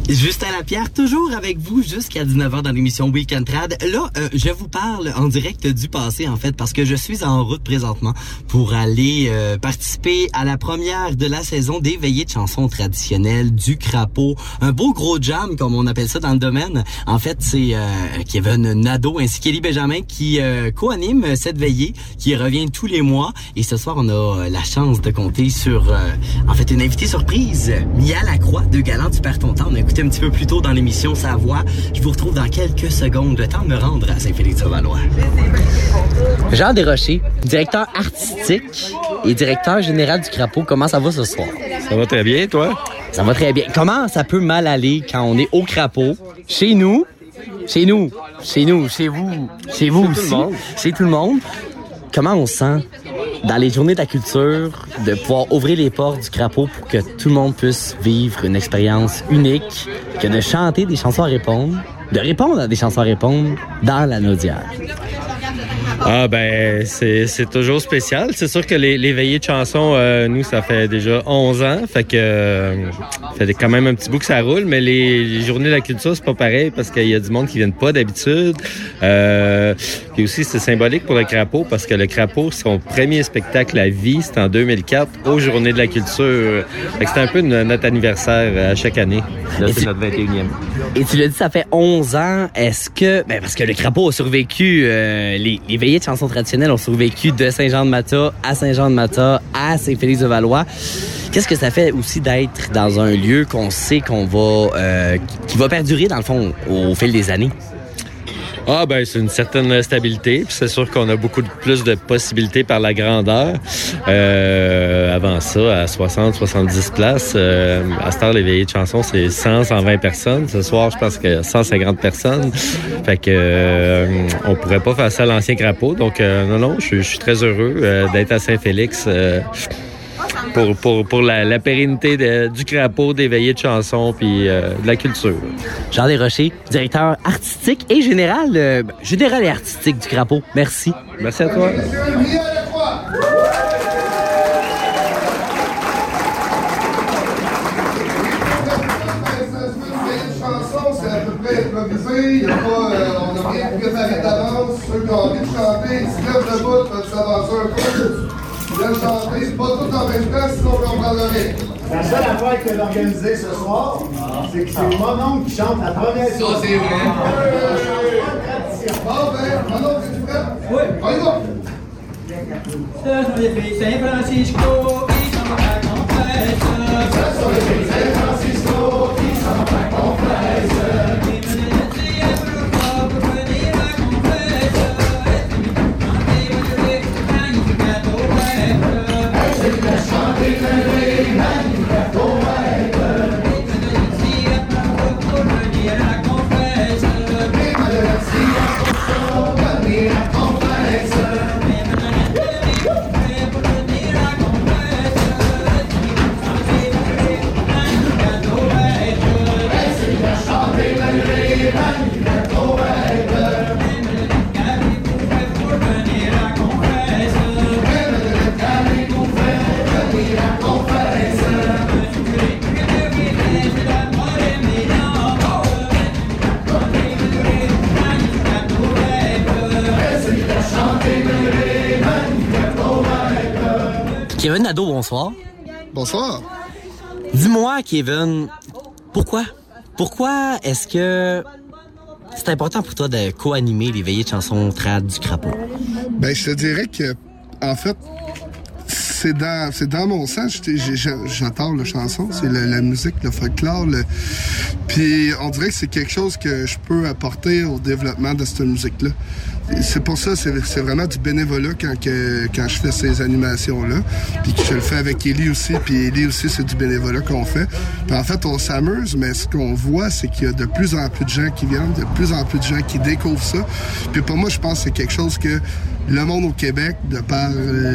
Justin Lapierre, toujours avec vous jusqu'à 19h dans l'émission Weekend Trad. Là, je vous parle en direct du passé, en fait, parce que je suis en route présentement pour aller participer à la première de la saison des veillées de chansons traditionnelles du Crapaud. Un beau gros jam, comme on appelle ça dans le domaine. En fait, c'est Kevin Nadeau ainsi qu'Élie Benjamin qui co-anime cette veillée, qui revient tous les mois. Et ce soir, on a la chance de compter sur, en fait, une invitée surprise, Mia Lacroix de Galant du Père Ton Temps. On a écouté un petit peu plus tôt dans l'émission sa voix. Je vous retrouve dans quelques secondes. Le temps de me rendre à Saint-Félix-du-Valois. Jean Desrochers, directeur artistique et directeur général du Crapaud. Comment ça va ce soir? Ça va très bien, toi? Ça va très bien. Comment ça peut mal aller quand on est au Crapaud, chez nous, chez vous aussi, chez tout le monde? Comment on se sent dans les journées de la culture de pouvoir ouvrir les portes du Crapaud pour que tout le monde puisse vivre une expérience unique, que de chanter des chansons à répondre, de répondre à des chansons à répondre dans la Naudière? Ah ben, c'est toujours spécial. C'est sûr que les veillées de chansons, nous, ça fait déjà 11 ans. Fait que ça fait quand même un petit bout que ça roule. Mais les journées de la culture, c'est pas pareil parce qu'il y a du monde qui viennent pas d'habitude. Puis aussi, c'est symbolique pour le Crapaud parce que le Crapaud, son premier spectacle à vie, c'était en 2004, aux Journées de la culture. Fait que c'était un peu notre anniversaire à chaque année. Là, c'est notre 21e. Et tu l'as dit, ça fait 11 ans. Est-ce que... Ben parce que le Crapaud a survécu... les veillées de chansons traditionnelles ont survécu de Saint-Jean-de-Mata à Saint-Jean-de-Mata à Saint-Félix-de-Valois. Qu'est-ce que ça fait aussi d'être dans un lieu qu'on sait qu'on va... qui va perdurer, dans le fond, au fil des années? Ah ben c'est une certaine stabilité, puis c'est sûr qu'on a beaucoup plus de possibilités par la grandeur. Avant ça, à 60-70 places, à cette heure, les veillées de chansons, c'est 100-120 personnes. Ce soir, je pense que 150 personnes. Fait que on pourrait pas faire ça à l'ancien Crapaud. Donc non, je suis très heureux d'être à Saint-Félix. Pour la pérennité du Crapaud, des veillées de chansons puis de la culture. Jean Desrochers, directeur artistique et général et artistique du Crapaud. Merci. Merci à toi. Improvisé, on n'a rien préparé d'avance. Ceux qui ont envie de chanter, ils se lèvent debout, peuvent s'avancer un peu. Ils viennent chanter, c'est pas tout en même temps, sinon on comprend rien. La seule affaire qu'elle a organisée ce soir, c'est que c'est mon oncle qui chante la première chose. Ça, c'est vrai. Bon, ben, mon oncle, es-tu prêt? Oui. On y va. Ça sont les filles Saint-Francisco, qui s'en vont à Confesse. Ça sont les filles Saint-Francisco, qui s'en vont à Confesse. Kevin Nadeau, bonsoir. Bonsoir. Dis-moi, Kevin, pourquoi est-ce que c'est important pour toi de co-animer les veillées de chansons trad du Crapaud? Ben, je te dirais que, en fait, c'est dans mon sang. J'adore la chanson, c'est la musique, le folklore. Puis on dirait que c'est quelque chose que je peux apporter au développement de cette musique-là. C'est pour ça, c'est vraiment du bénévolat quand je fais ces animations-là. Puis que je le fais avec Élie aussi. Puis Élie aussi, c'est du bénévolat qu'on fait. Puis en fait, on s'amuse, mais ce qu'on voit, c'est qu'il y a de plus en plus de gens qui viennent, de plus en plus de gens qui découvrent ça. Puis pour moi, je pense que c'est quelque chose que le monde au Québec, de par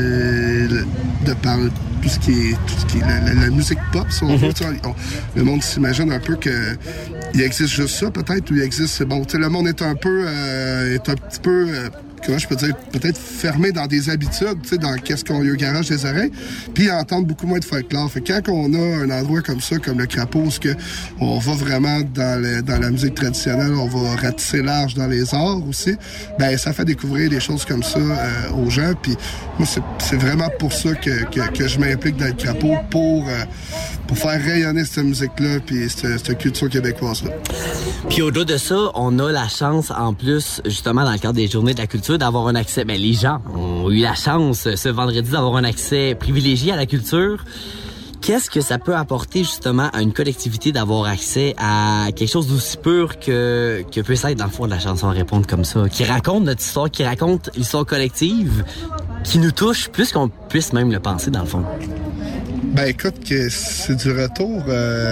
tout ce qui est la musique pop, si on veut, le monde s'imagine un peu que il existe juste ça, peut-être, ou il existe, c'est bon, tu sais, le monde est un petit peu comment je peux dire, peut-être fermés dans des habitudes, tu sais, dans qu'est-ce qu'on y a au garage des oreilles, puis entendre beaucoup moins de folklore. Fait que quand on a un endroit comme ça, comme le Crapaud, où on va vraiment dans la musique traditionnelle, on va ratisser large dans les arts aussi, ben ça fait découvrir des choses comme ça aux gens. Puis moi, c'est vraiment pour ça que je m'implique dans le Crapaud, pour faire rayonner cette musique-là puis cette culture québécoise-là. Puis au-delà de ça, on a la chance, en plus, justement, dans le cadre des Journées de la culture, d'avoir un accès... Ben, les gens ont eu la chance, ce vendredi, d'avoir un accès privilégié à la culture. Qu'est-ce que ça peut apporter, justement, à une collectivité d'avoir accès à quelque chose d'aussi pur que peut être, dans le fond, de la chanson à répondre comme ça, qui raconte notre histoire, qui raconte l'histoire collective, qui nous touche plus qu'on puisse même le penser, dans le fond? Ben écoute, que c'est du retour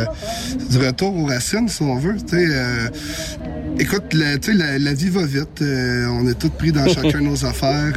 aux racines, si on veut. Écoute, la vie va vite. On est tous pris dans chacun de nos affaires.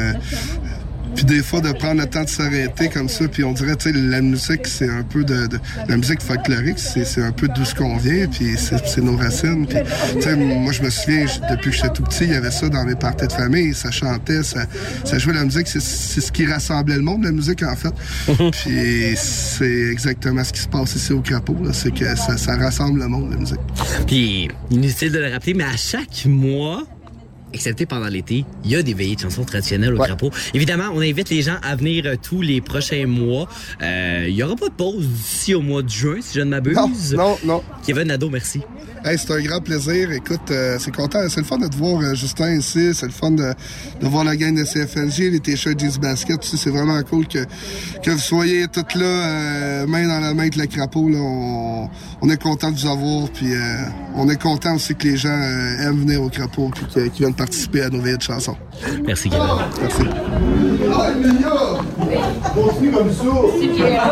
Puis des fois, de prendre le temps de s'arrêter comme ça, puis on dirait, tu sais, la musique, c'est un peu la musique folklorique, c'est un peu d'où ce qu'on vient, puis c'est nos racines. Puis, tu sais, moi, je me souviens, depuis que j'étais tout petit, il y avait ça dans mes parties de famille, ça chantait, ça jouait la musique, c'est ce qui rassemblait le monde, la musique, en fait. Puis c'est exactement ce qui se passe ici au Crapaud, là, c'est que ça rassemble le monde, la musique. Puis, inutile de le rappeler, mais à chaque mois, excepté pendant l'été, il y a des veillées de chansons traditionnelles au Crapaud. Évidemment, on invite les gens à venir tous les prochains mois. Il n'y aura pas de pause d'ici au mois de juin, si je ne m'abuse. Non. Kevin Nadeau, merci. Hey, c'est un grand plaisir. Écoute, c'est content. C'est le fun de te voir, Justin, ici. C'est le fun de voir la gang de CFNJ, les t-shirts Easy Basket. Tu sais, c'est vraiment cool que vous soyez toutes là, main dans la main avec le Crapaud. Là. On est content de vous avoir. Puis on est content aussi que les gens aiment venir au Crapaud et qu'ils viennent participer à nos veillées de chansons. Merci, Kevin. Merci. Ah, Emilia! Continue comme ça. C'est bien.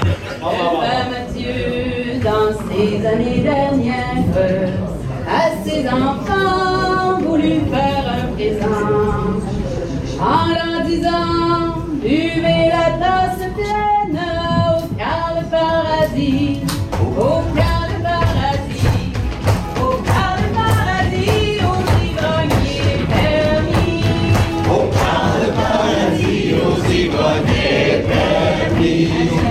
Mathieu, dans ces années dernières, à ses enfants voulu faire un présent, en leur disant, buvez la tasse pleine, au car le paradis, au car le paradis, au car le paradis, aux ivrogniers permis. Au car le paradis, aux ivrogniers permis.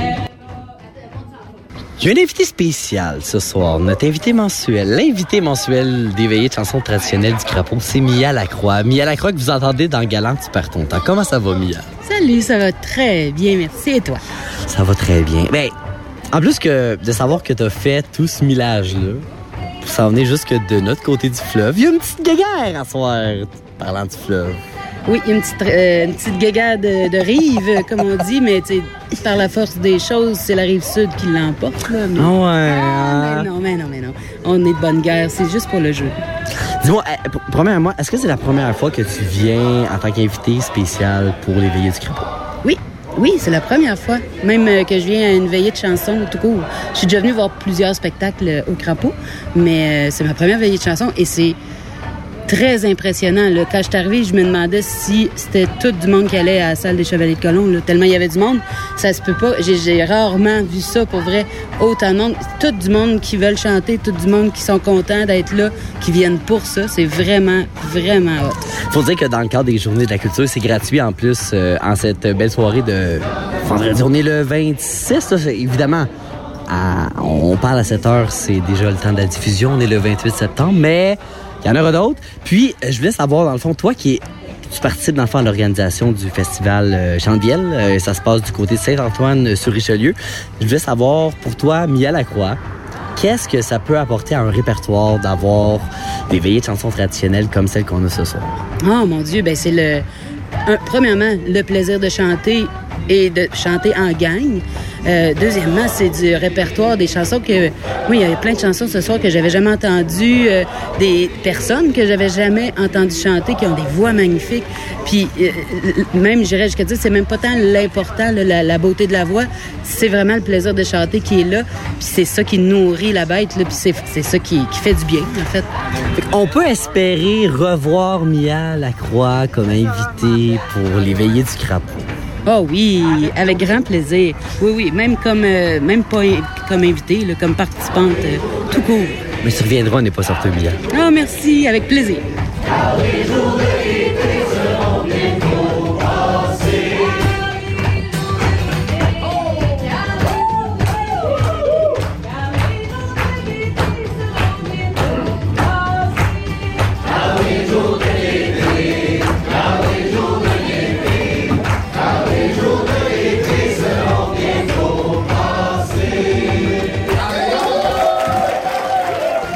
J'ai un invité spécial ce soir, notre invité mensuel, l'invité mensuel des veillées de chansons traditionnelles du Crapaud, c'est Mia Lacroix. Mia Lacroix que vous entendez dans Galant, tu perds ton temps. Comment ça va, Mia? Salut, ça va très bien, merci. Et toi? Ça va très bien. Ben, en plus que de savoir que t'as fait tout ce millage-là, pour s'en venir jusque de notre côté du fleuve, il y a une petite guéguerre à soir, parlant du fleuve. Oui, une petite guéguerre de rive, comme on dit, mais tu sais, par la force des choses, c'est la rive sud qui l'emporte. Là, mais... mais non. On est de bonne guerre, c'est juste pour le jeu. Dis-moi, premièrement, est-ce que c'est la première fois que tu viens en tant qu'invité spécial pour les veillées du Crapaud? Oui, c'est la première fois, même que je viens à une veillée de chansons tout court. Je suis déjà venue voir plusieurs spectacles au Crapaud, mais c'est ma première veillée de chansons et c'est très impressionnant. Là. Quand je suis arrivée, je me demandais si c'était tout du monde qui allait à la salle des Chevaliers de Colomb. Là. Tellement il y avait du monde, ça se peut pas. J'ai rarement vu ça, pour vrai, autant de monde. Tout du monde qui veulent chanter, tout du monde qui sont contents d'être là, qui viennent pour ça. C'est vraiment, vraiment hot. Faut dire que dans le cadre des Journées de la culture, c'est gratuit en plus en cette belle soirée de vendredi. On est le 26, là, évidemment. On parle à 7 heures, c'est déjà le temps de la diffusion. On est le 28 septembre, mais il y en aura d'autres. Puis, je voulais savoir, dans le fond, toi tu participes, dans le fond, à l'organisation du festival Chandevielle. Ça se passe du côté de Saint-Antoine-sur-Richelieu. Je voulais savoir, pour toi, Mia Lacroix, qu'est-ce que ça peut apporter à un répertoire d'avoir des veillées de chansons traditionnelles comme celles qu'on a ce soir? Oh, mon Dieu, ben c'est premièrement, le plaisir de chanter et de chanter en gang. Deuxièmement, c'est du répertoire, des chansons que... Oui, il y a plein de chansons ce soir que j'avais jamais entendues, des personnes que j'avais jamais entendues chanter, qui ont des voix magnifiques. Puis même, je dirais jusqu'à dire, c'est même pas tant l'important, la beauté de la voix, c'est vraiment le plaisir de chanter qui est là. Puis c'est ça qui nourrit la bête, là, puis c'est ça qui fait du bien, en fait. On peut espérer revoir Mia Lacroix comme invitée pour les veillées du Crapaud. Oh oui, avec grand plaisir. Oui, même pas comme invitée, là, comme participante, tout court. Mais tu reviendras, on n'est pas sorti, Mia. Ah, merci, avec plaisir. Car les jours de l'été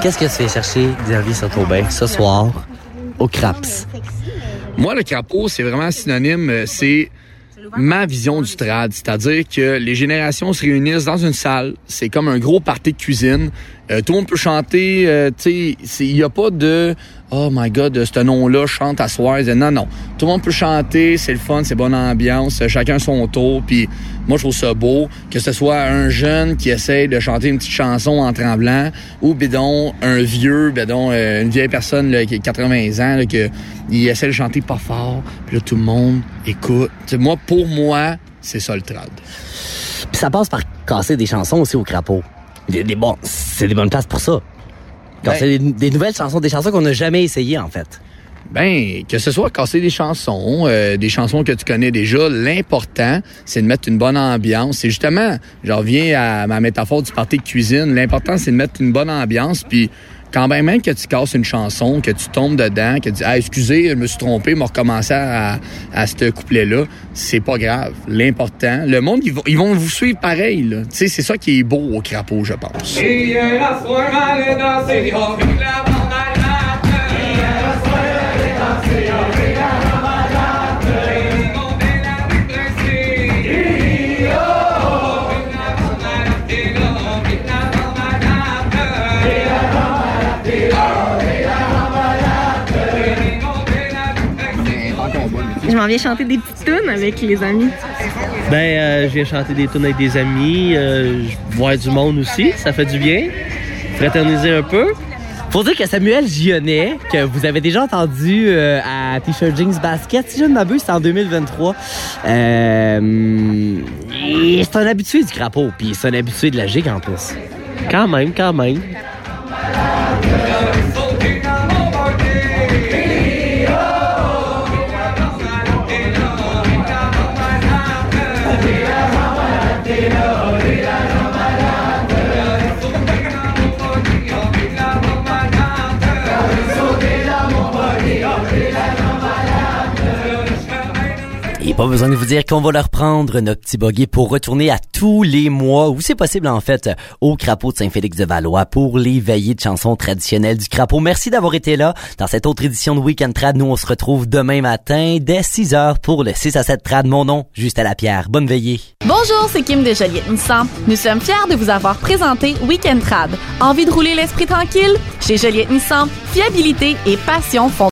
qu'est-ce que tu fais chercher, Xavier Saint-Aubin, ce soir, au Craps? Moi, le crapaud, c'est vraiment synonyme, c'est ma vision du trad. C'est-à-dire que les générations se réunissent dans une salle. C'est comme un gros party de cuisine. Tout le monde peut chanter. Tu sais, il n'y a pas de « Oh my God, ce nom-là chante à soir. » Non, non. Tout le monde peut chanter. C'est le fun, c'est bonne ambiance. Chacun son tour. Puis moi, je trouve ça beau. Que ce soit un jeune qui essaye de chanter une petite chanson en tremblant ou, un vieux, une vieille personne là, qui a 80 ans, là, il essaie de chanter pas fort. Puis là, tout le monde écoute. T'sais, pour moi, c'est ça le trad. Puis ça passe par casser des chansons aussi au crapaud. C'est des bonnes places pour ça. Casser des nouvelles chansons, des chansons qu'on n'a jamais essayées, en fait. Que ce soit casser des chansons que tu connais déjà, l'important, c'est de mettre une bonne ambiance. C'est justement, je reviens à ma métaphore du party de cuisine, l'important, c'est de mettre une bonne ambiance, puis quand même que tu casses une chanson, que tu tombes dedans, que tu dis « Ah, excusez, je me suis trompé, m'a recommencé à ce couplet-là », c'est pas grave. L'important, le monde, ils vont vous suivre pareil, là. Tu sais, c'est ça qui est beau au crapaud, je pense. Je m'en viens chanter des petites tunes avec les amis. Je viens chanter des tunes avec des amis, voir du monde aussi, ça fait du bien. Fraterniser un peu. Faut dire que Samuel Gionnet, que vous avez déjà entendu à T-shirt Jeans Basket, si je ne m'abuse, c'est en 2023. C'est un habitué du crapaud, puis c'est un habitué de la gigue en plus. Quand même. Et pas besoin de vous dire qu'on va leur prendre notre petit buggy pour retourner à tous les mois, où c'est possible en fait, au Crapaud de Saint-Félix-de-Valois pour les veillées de chansons traditionnelles du Crapaud. Merci d'avoir été là dans cette autre édition de Week-end Trad. Nous, on se retrouve demain matin dès 6h pour le 6 à 7 Trad. Mon nom, Justin Lapierre. Bonne veillée. Bonjour, c'est Kim de Joliette Nissan. Nous sommes fiers de vous avoir présenté Week-end Trad. Envie de rouler l'esprit tranquille? Chez Joliette Nissan, fiabilité et passion font